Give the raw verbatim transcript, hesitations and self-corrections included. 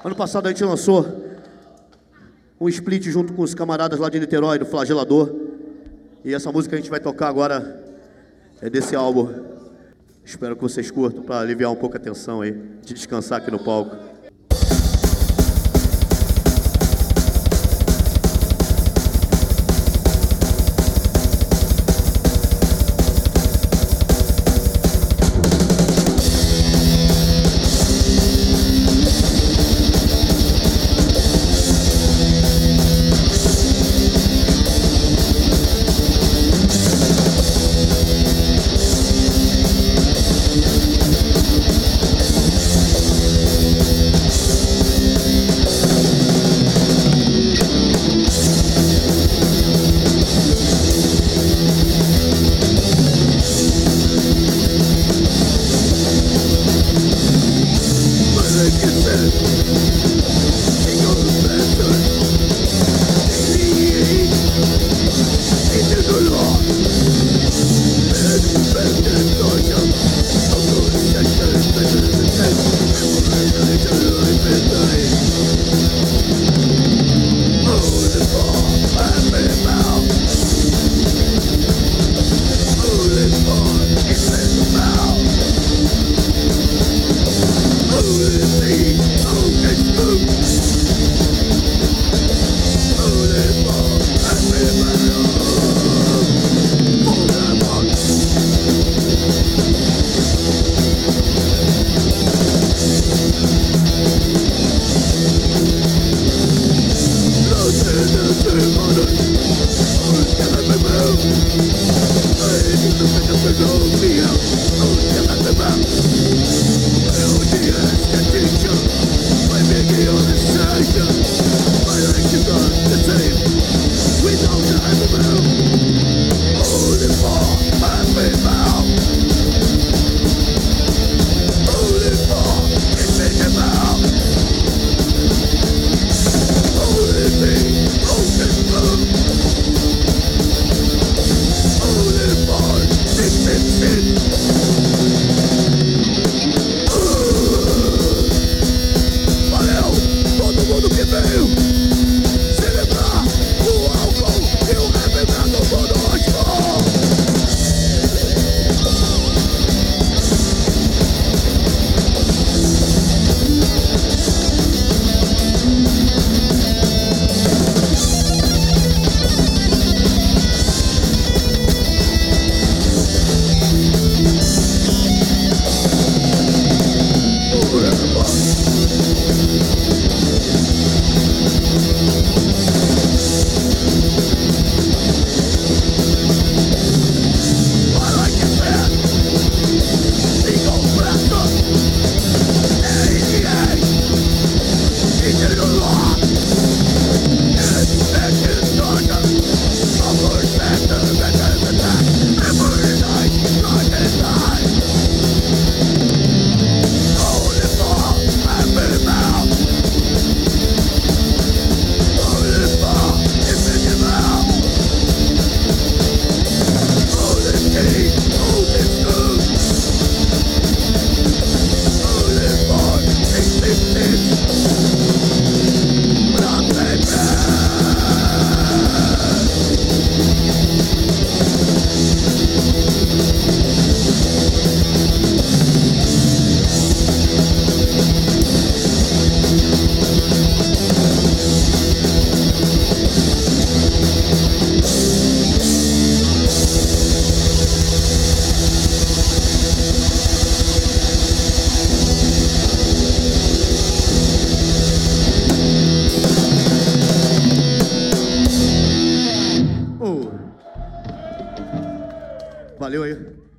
Ano passado a gente lançou um split junto com os camaradas lá de Niterói, do Flagelador. E essa música que a gente vai tocar agora é desse álbum. Espero que vocês curtam, para aliviar um pouco a tensão aí, de descansar aqui no palco. Valeu aí.